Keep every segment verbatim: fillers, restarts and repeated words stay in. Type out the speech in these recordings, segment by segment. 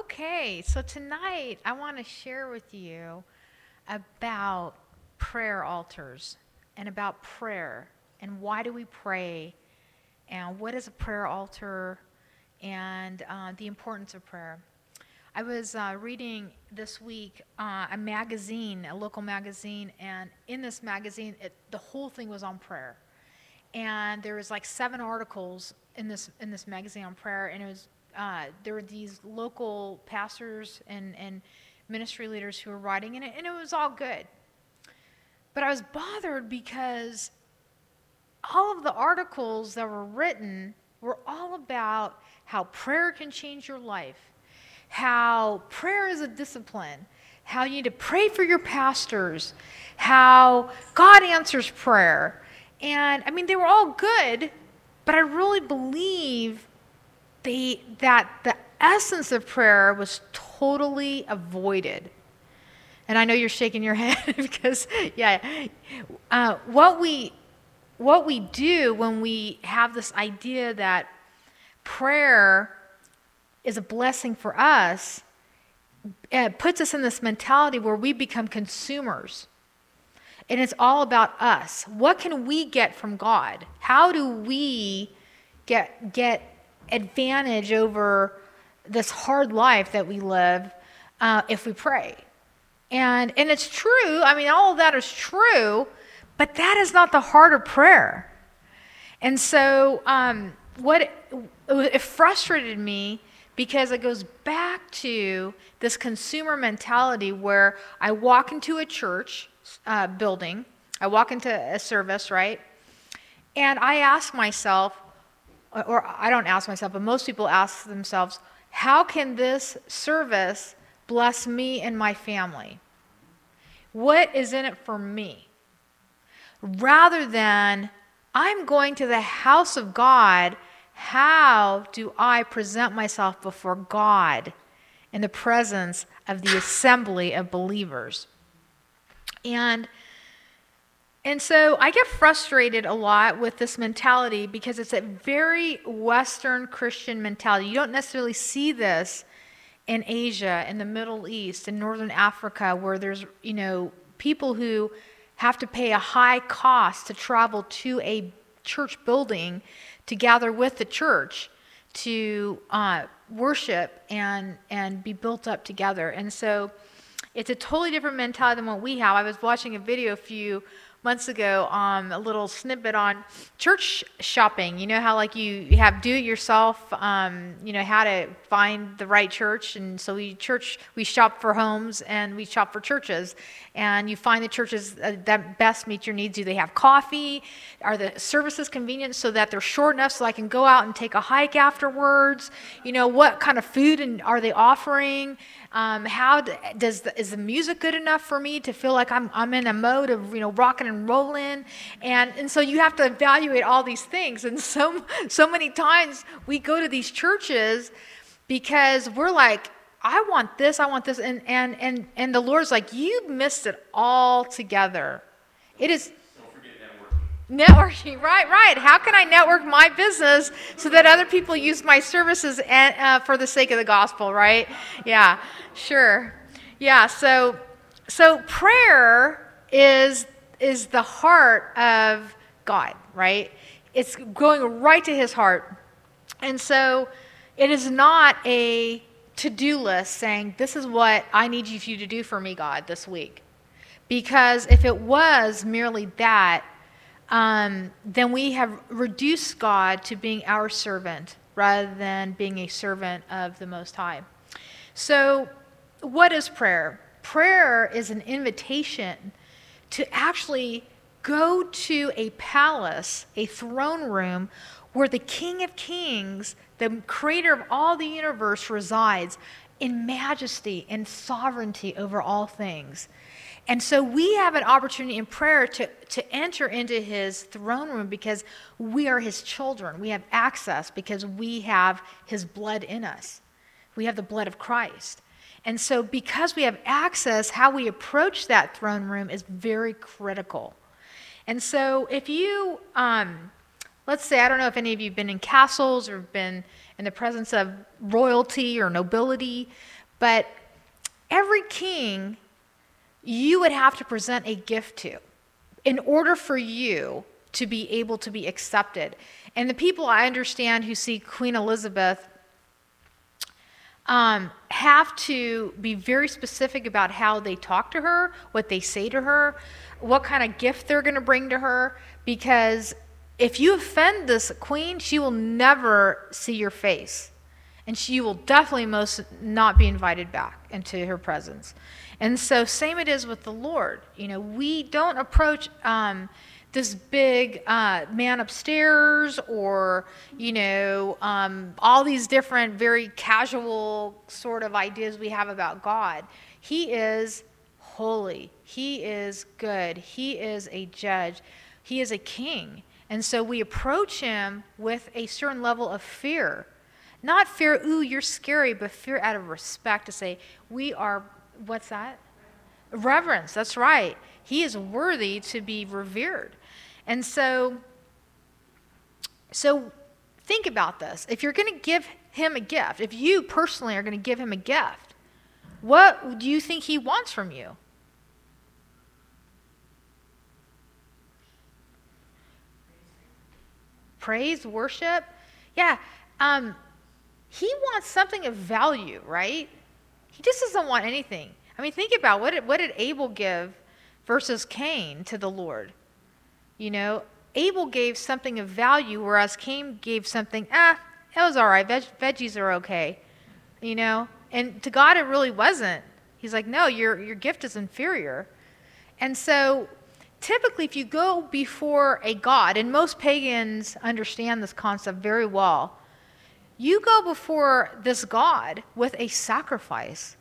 Okay, so tonight I want to share with you about prayer altars and about prayer and why do we pray and what is a prayer altar and uh, the importance of prayer. I was uh, reading this week uh, a magazine, a local magazine, and in this magazine, it, the whole thing was on prayer. And there was like seven articles in this in this magazine on prayer, and it was uh, there were these local pastors and, and ministry leaders who were writing in it, and it was all good. But I was bothered because all of the articles that were written were all about how prayer can change your life, how prayer is a discipline, how you need to pray for your pastors, how God answers prayer. And I mean, they were all good, but I really believe they, that the essence of prayer was totally avoided. And I know you're shaking your head because, yeah, uh, what we what we do when we have this idea that prayer is a blessing for us, it puts us in this mentality where we become consumers. And it's all about us. What can we get from God? How do we get get advantage over this hard life that we live uh, if we pray? And and it's true. I mean, all of that is true, but that is not the heart of prayer. And so um, what it, it frustrated me because it goes back to this consumer mentality where I walk into a church uh, building, I walk into a service, right? And I ask myself, or I don't ask myself, but most people ask themselves, how can this service bless me and my family? What is in it for me? Rather than, I'm going to the house of God, how do I present myself before God in the presence of the assembly of believers? And and so I get frustrated a lot with this mentality because it's a very Western Christian mentality. You don't necessarily see this in Asia, in the Middle East, in Northern Africa, where there's, you know, people who have to pay a high cost to travel to a church building to gather with the church to uh, worship and and be built up together. And so it's a totally different mentality than what we have. I was watching a video a few months ago, um, a little snippet on church shopping. You know how like you have do-it-yourself, um, you know, how to find the right church. And so we church, we shop for homes and we shop for churches. And you find the churches that best meet your needs. Do they have coffee? Are the services convenient so that they're short enough so I can go out and take a hike afterwards? You know, what kind of food and are they offering? Um, how does the, is the music good enough for me to feel like I'm I'm in a mode of, you know, rocking and rolling? And and so you have to evaluate all these things. And so so many times we go to these churches because we're like, I want this, I want this, and and and and the Lord's like, you missed it all together. It is. Networking, right, right. How can I network my business so that other people use my services and, uh, for the sake of the gospel, right? Yeah, sure. Yeah, so so prayer is is the heart of God, right? It's going right to his heart. And so it is not a to-do list saying, this is what I need you to do for me, God, this week. Because if it was merely that, Um, then we have reduced God to being our servant rather than being a servant of the Most High. So what is prayer? Prayer is an invitation to actually go to a palace, a throne room, where the King of Kings, the creator of all the universe, resides in majesty and sovereignty over all things. And so we have an opportunity in prayer to, to enter into his throne room because we are his children. We have access because we have his blood in us. We have the blood of Christ. And so because we have access, how we approach that throne room is very critical. And so if you, um, let's say, I don't know if any of you have been in castles or been in the presence of royalty or nobility, But every king you would have to present a gift to in order for you to be able to be accepted. And the people I understand who see Queen Elizabeth um, have to be very specific about how they talk to her, what they say to her, what kind of gift they're going to bring to her, because if you offend this queen, she will never see your face. And she will definitely most not be invited back into her presence. And so same it is with the Lord. You know, we don't approach um, this big uh, man upstairs or, you know, um, all these different very casual sort of ideas we have about God. He is holy. He is good. He is a judge. He is a king. And so we approach him with a certain level of fear. Not fear, ooh, you're scary, but fear out of respect to say, we are, what's that? Reverence, that's right. He is worthy to be revered. And so, so think about this. If you're going to give him a gift, if you personally are going to give him a gift, what do you think he wants from you? Praise, worship? Yeah. Um, he wants something of value, right? He just doesn't want anything. I mean, think about what did, what did Abel give versus Cain to the Lord? You know, Abel gave something of value, whereas Cain gave something, ah, it was all right. Veg, veggies are okay. You know, and to God it really wasn't. He's like, no, your your gift is inferior. And so typically if you go before a god, and most pagans understand this concept very well, you go before this God with a sacrifice.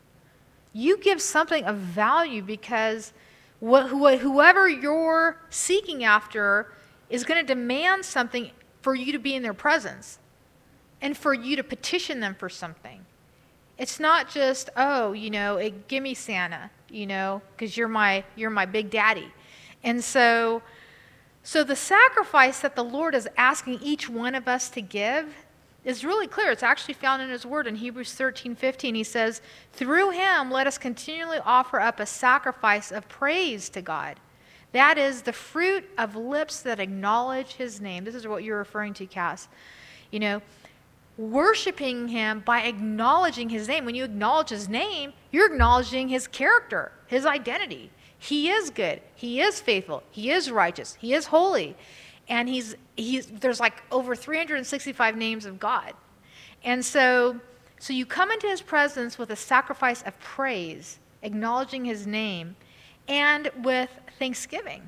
You give something of value because wh- wh- whoever you're seeking after is going to demand something for you to be in their presence and for you to petition them for something. It's not just, oh, you know, it, give me Santa, you know, because you're my you're my big daddy. And so, so the sacrifice that the Lord is asking each one of us to give is really clear. It's actually found in his word in Hebrews thirteen fifteen. He says, through him let us continually offer up a sacrifice of praise to God. That is the fruit of lips that acknowledge his name. This is what you're referring to, Cass. You know, worshiping him by acknowledging his name. When you acknowledge his name, you're acknowledging his character, his identity. He is good. He is faithful. He is righteous. He is holy. And he's he's there's like over three hundred sixty-five names of God. And so so you come into his presence with a sacrifice of praise, acknowledging his name, and with thanksgiving.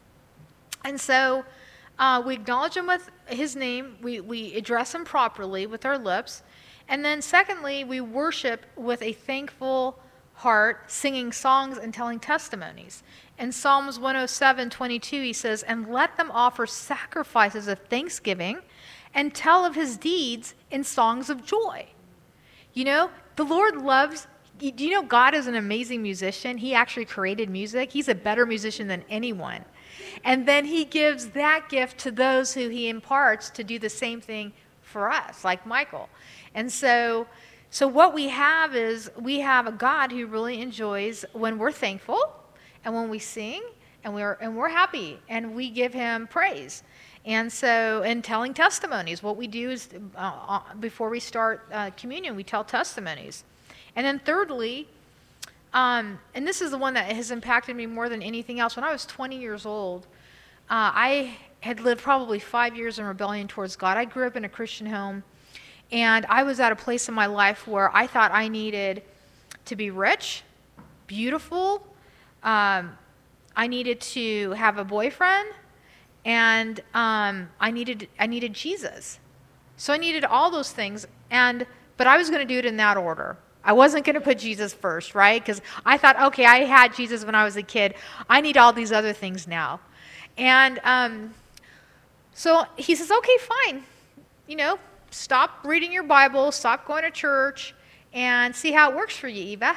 And so uh, we acknowledge him with his name. We, we address him properly with our lips. And then secondly, we worship with a thankful heart, singing songs and telling testimonies. In Psalms one oh seven twenty-two, he says, and let them offer sacrifices of thanksgiving and tell of his deeds in songs of joy. You know, the Lord loves, do you know God is an amazing musician? He actually created music. He's a better musician than anyone. And then he gives that gift to those who he imparts to do the same thing for us, like Michael. And so, so what we have is we have a God who really enjoys when we're thankful and when we sing and we're and we're happy and we give him praise. And so, and telling testimonies, what we do is uh, before we start uh, communion, we tell testimonies. And then thirdly, um, and this is the one that has impacted me more than anything else. When I was twenty years old, uh, I had lived probably five years in rebellion towards God. I grew up in a Christian home, and I was at a place in my life where I thought I needed to be rich, beautiful, um, I needed to have a boyfriend, and um, I needed I needed Jesus. So I needed all those things, and but I was going to do it in that order. I wasn't going to put Jesus first, right? Because I thought, okay, I had Jesus when I was a kid. I need all these other things now. And um, so he says, okay, fine. You know, stop reading your Bible, stop going to church, and see how it works for you, Eva.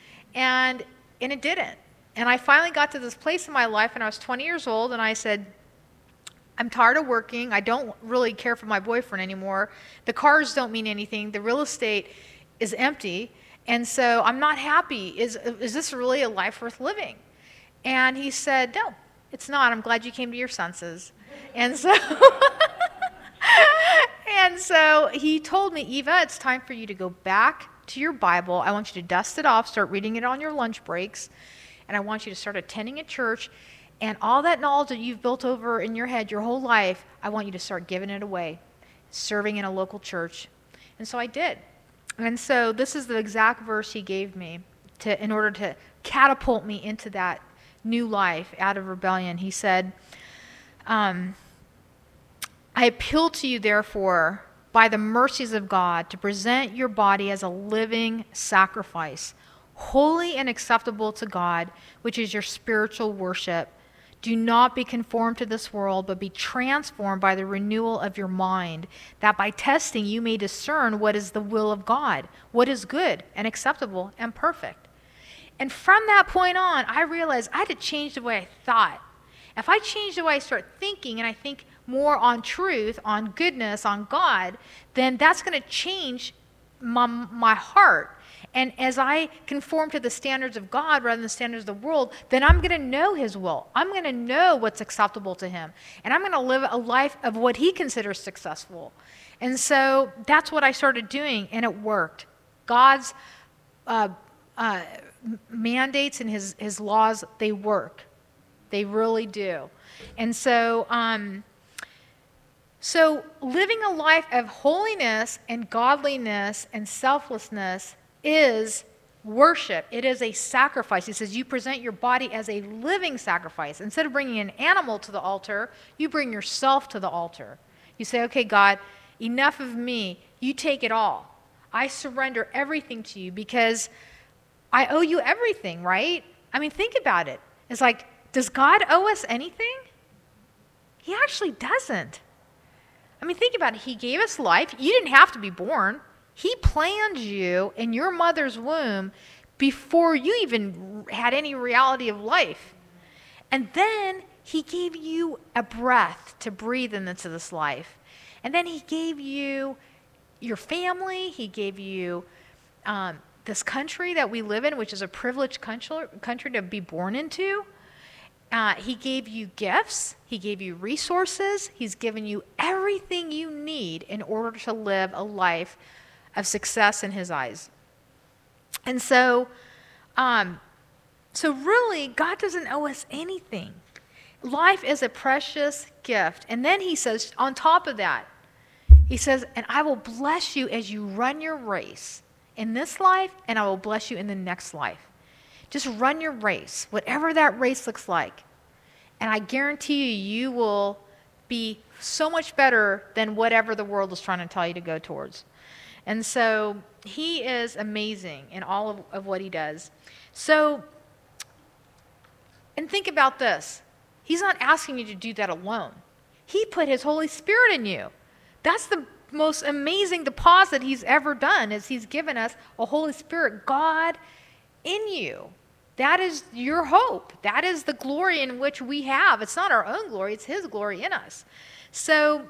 And and it didn't. And I finally got to this place in my life, and I was twenty years old, and I said, I'm tired of working. I don't really care for my boyfriend anymore. The cars don't mean anything. The real estate is empty. And so I'm not happy. Is, is this really a life worth living? And he said, no, it's not. I'm glad you came to your senses. And so, and so he told me, Eva, it's time for you to go back to your Bible. I want you to dust it off, start reading it on your lunch breaks, and I want you to start attending a church. And all that knowledge that you've built over in your head your whole life, I want you to start giving it away, serving in a local church. And so I did. And so this is the exact verse he gave me to, in order to catapult me into that new life out of rebellion. He said, um, I appeal to you, therefore, by the mercies of God, to present your body as a living sacrifice, holy and acceptable to God, which is your spiritual worship. Do not be conformed to this world, but be transformed by the renewal of your mind, that by testing you may discern what is the will of God, what is good and acceptable and perfect. And from that point on, I realized I had to change the way I thought. If I change the way I start thinking and I think more on truth, on goodness, on God, then that's going to change my, my heart. And as I conform to the standards of God rather than the standards of the world, then I'm going to know his will. I'm going to know what's acceptable to him. And I'm going to live a life of what he considers successful. And so that's what I started doing, and it worked. God's uh, uh, mandates and his, his laws, they work. They really do. And so... Um, So living a life of holiness and godliness and selflessness is worship. It is a sacrifice. He says you present your body as a living sacrifice. Instead of bringing an animal to the altar, you bring yourself to the altar. You say, okay, God, enough of me. You take it all. I surrender everything to you because I owe you everything, right? I mean, think about it. It's like, does God owe us anything? He actually doesn't. I mean, think about it. He gave us life. You didn't have to be born. He planned you in your mother's womb before you even had any reality of life. And then he gave you a breath to breathe into this life. And then he gave you your family. He gave you um, this country that we live in, which is a privileged country, country to be born into. Uh, he gave you gifts. He gave you resources. He's given you everything you need in order to live a life of success in his eyes. And so, um, so really, God doesn't owe us anything. Life is a precious gift. And then he says, on top of that, he says, and I will bless you as you run your race in this life, and I will bless you in the next life. Just run your race, whatever that race looks like. And I guarantee you, you will be so much better than whatever the world is trying to tell you to go towards. And so he is amazing in all of, of what he does. So, and think about this. He's not asking you to do that alone. He put his Holy Spirit in you. That's the most amazing deposit he's ever done, is he's given us a Holy Spirit, God in you. That is your hope. That is the glory in which we have. It's not our own glory, it's his glory in us. So,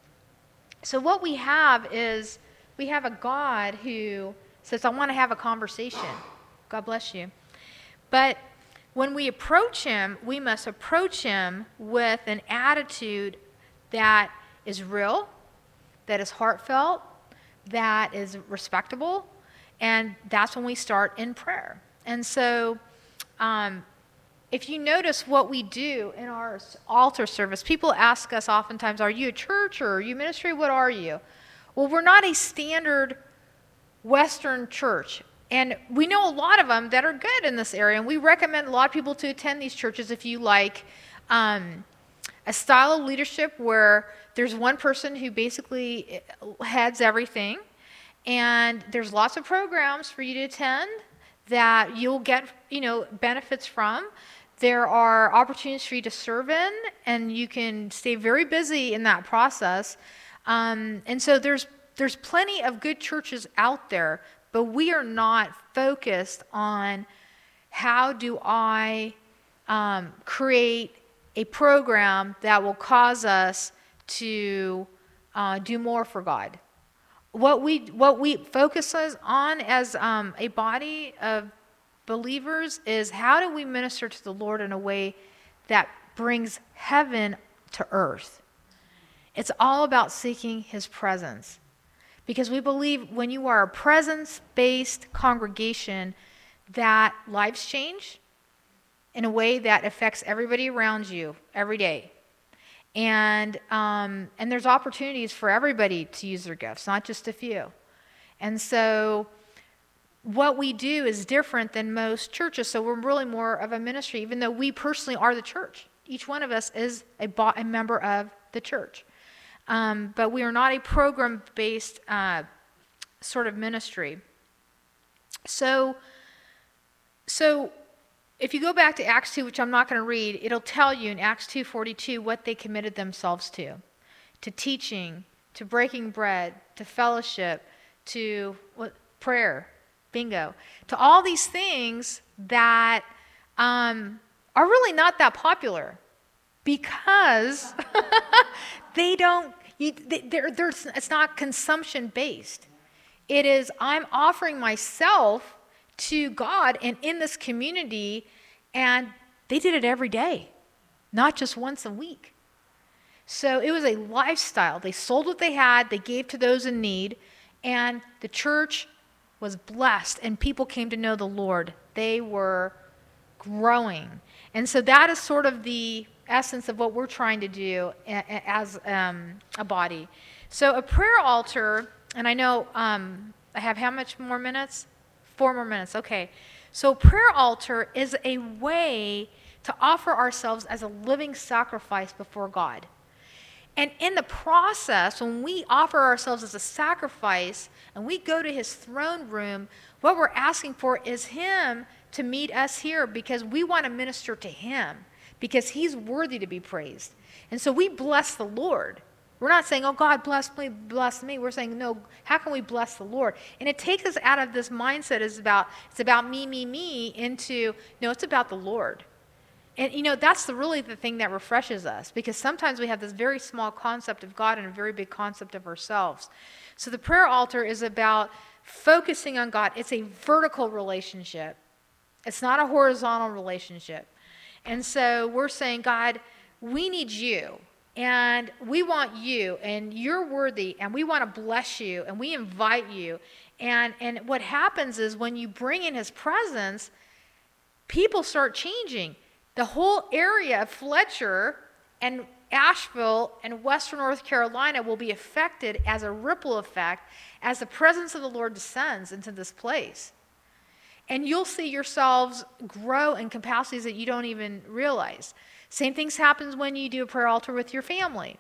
so what we have is, we have a God who says, I want to have a conversation. God bless you. But when we approach him, we must approach him with an attitude that is real, that is heartfelt, that is respectable, and that's when we start in prayer. And so, um, if you notice what we do in our altar service, people ask us oftentimes, are you a church or are you ministry? What are you? Well, we're not a standard Western church. And we know a lot of them that are good in this area. And we recommend a lot of people to attend these churches if you like um, a style of leadership where there's one person who basically heads everything. And there's lots of programs for you to attend that you'll get, you know, benefits from. There are opportunities for you to serve in, and you can stay very busy in that process. Um, and so there's there's plenty of good churches out there, but we are not focused on how do I um, create a program that will cause us to uh, do more for God. what we what we focus on as um, a body of believers is how do we minister to the Lord in a way that brings heaven to earth. It's all about seeking his presence. Because we believe when you are a presence-based congregation, that lives change in a way that affects everybody around you every day. And um, and there's opportunities for everybody to use their gifts, not just a few. And so what we do is different than most churches. So we're really more of a ministry, even though we personally are the church. Each one of us is a, bo- a member of the church. Um, but we are not a program-based uh, sort of ministry. So, so if you go back to Acts two, which I'm not going to read, it'll tell you in Acts two forty-two what they committed themselves to. To teaching, to breaking bread, to fellowship, to what, prayer, bingo. To all these things that um, are really not that popular because they don't, you, they, they're, they're, it's not consumption-based. It is, I'm offering myself to God and in this community, and they did it every day, not just once a week. So it was a lifestyle. They sold what they had, they gave to those in need, and the church was blessed, and people came to know the Lord. They were growing. And so that is sort of the essence of what we're trying to do as um, a body. So a prayer altar, and I know um, I have how much more minutes? Four more minutes, okay. So prayer altar is a way to offer ourselves as a living sacrifice before God. And in the process, when we offer ourselves as a sacrifice and we go to his throne room, what we're asking for is him to meet us here because we want to minister to him because he's worthy to be praised. And so we bless the Lord. We're not saying, oh, God, bless me, bless me. We're saying, no, how can we bless the Lord? And it takes us out of this mindset is about, it's about me, me, me, into, no, it's about the Lord. And, you know, that's the, really the thing that refreshes us because sometimes we have this very small concept of God and a very big concept of ourselves. So the prayer altar is about focusing on God. It's a vertical relationship. It's not a horizontal relationship. And so we're saying, God, we need you. And we want you, and you're worthy, and we want to bless you, and we invite you. And, and what happens is when you bring in his presence, people start changing. The whole area of Fletcher and Asheville and Western North Carolina will be affected as a ripple effect as the presence of the Lord descends into this place. And you'll see yourselves grow in capacities that you don't even realize. Same things happens when you do a prayer altar with your family.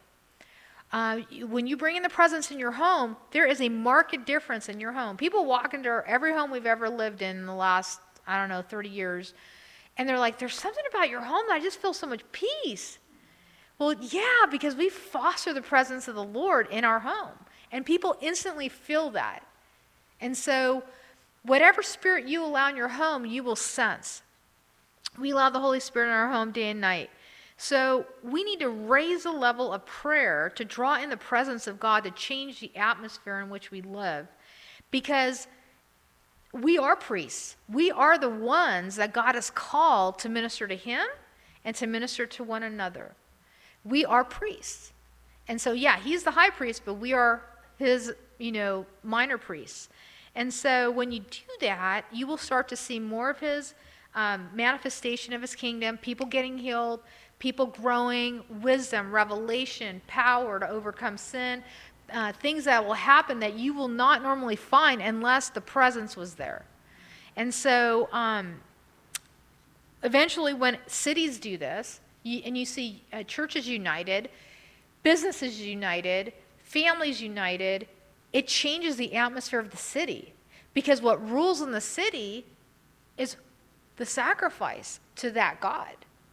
Uh, when you bring in the presence in your home, there is a marked difference in your home. People walk into every home we've ever lived in in the last, I don't know, thirty years, and they're like, there's something about your home that I just feel so much peace. Well, yeah, because we foster the presence of the Lord in our home, and people instantly feel that. And so whatever spirit you allow in your home, you will sense. We allow the Holy Spirit in our home day and night. So we need to raise the level of prayer to draw in the presence of God to change the atmosphere in which we live. Because we are priests. We are the ones that God has called to minister to him and to minister to one another. We are priests. And so, yeah, he's the high priest, but we are his, you know, minor priests. And so when you do that, you will start to see more of his um, manifestation of his kingdom, people getting healed, people growing, wisdom, revelation, power to overcome sin, uh, things that will happen that you will not normally find unless the presence was there. And so um, eventually when cities do this, you, and you see uh, churches united, businesses united, families united, it changes the atmosphere of the city. Because what rules in the city is the sacrifice to that God.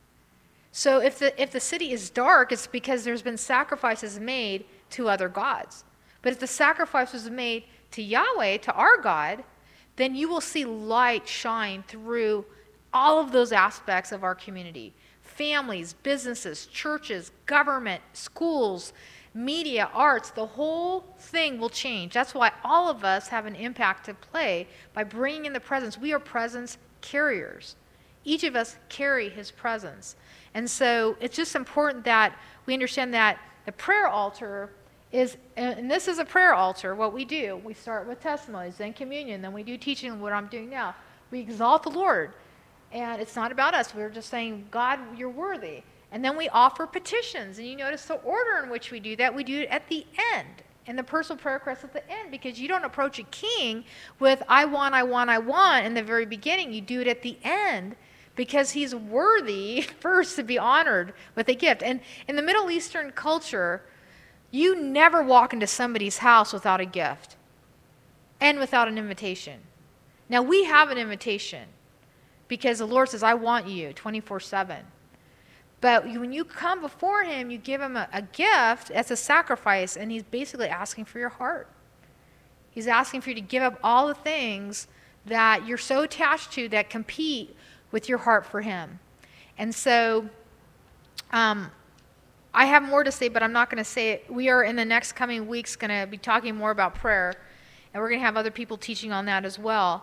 So if the if the city is dark, it's because there's been sacrifices made to other gods. But if the sacrifice was made to Yahweh, to our God, then you will see light shine through all of those aspects of our community. Families, businesses, churches, government, schools, media, arts, the whole thing will change. That's why all of us have an impact to play by bringing in the presence. We are presence carriers. Each of us carry his presence. And so it's just important that we understand that the prayer altar is, and this is a prayer altar, what we do. We start with testimonies, then communion, then we do teaching, what I'm doing now. We exalt the Lord. And it's not about us. We're just saying, God, you're worthy. And then we offer petitions. And you notice the order in which we do that. We do it at the end. And the personal prayer request at the end. Because you don't approach a king with, I want, I want, I want in the very beginning. You do it at the end. Because he's worthy first to be honored with a gift. And in the Middle Eastern culture, you never walk into somebody's house without a gift. And without an invitation. Now we have an invitation. Because the Lord says, I want you twenty-four seven. But when you come before him, you give him a, a gift as a sacrifice, and he's basically asking for your heart. He's asking for you to give up all the things that you're so attached to that compete with your heart for him. And so um, I have more to say, but I'm not going to say it. We are in the next coming weeks going to be talking more about prayer, and we're going to have other people teaching on that as well.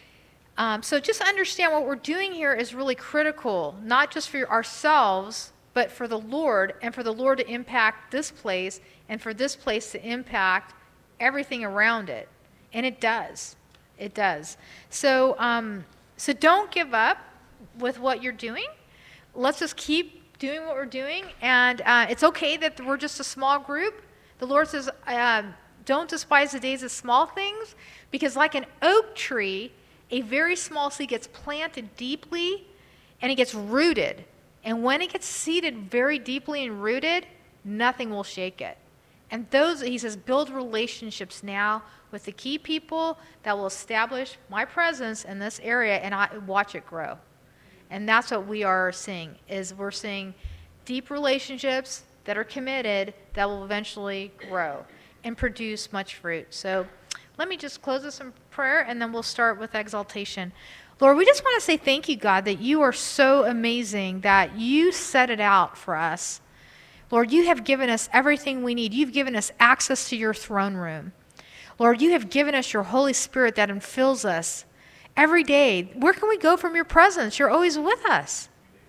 Um, so just understand what we're doing here is really critical, not just for ourselves, but for the Lord, and for the Lord to impact this place, and for this place to impact everything around it. And it does. It does. So, um, so don't give up with what you're doing. Let's just keep doing what we're doing. And uh, it's okay that we're just a small group. The Lord says, uh, don't despise the days of small things, because like an oak tree, a very small seed gets planted deeply and it gets rooted. And when it gets seeded very deeply and rooted, nothing will shake it. And those, he says, build relationships now with the key people that will establish my presence in this area, and I watch it grow. And that's what we are seeing, is we're seeing deep relationships that are committed that will eventually grow and produce much fruit. So let me just close this in prayer, and then we'll start with exaltation. Lord, we just want to say thank you, God, that you are so amazing, that you set it out for us. Lord, you have given us everything we need. You've given us access to your throne room. Lord, you have given us your Holy Spirit that infills us every day. Where can we go from your presence? You're always with us.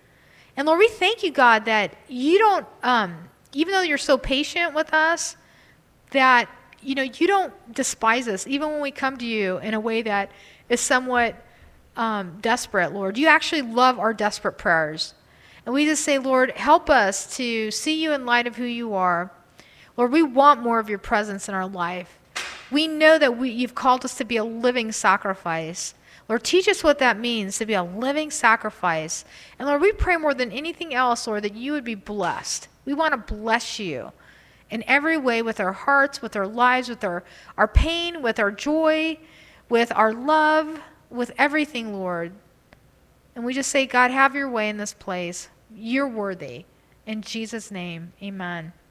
And Lord, we thank you, God, that you don't, um, even though you're so patient with us, that you know, you don't despise us, even when we come to you in a way that is somewhat um, desperate, Lord. You actually love our desperate prayers. And we just say, Lord, help us to see you in light of who you are. Lord, we want more of your presence in our life. We know that we, you've called us to be a living sacrifice. Lord, teach us what that means, to be a living sacrifice. And Lord, we pray more than anything else, Lord, that you would be blessed. We want to bless you in every way, with our hearts, with our lives, with our, our pain, with our joy, with our love, with everything, Lord. And we just say, God, have your way in this place. You're worthy. In Jesus' name, amen.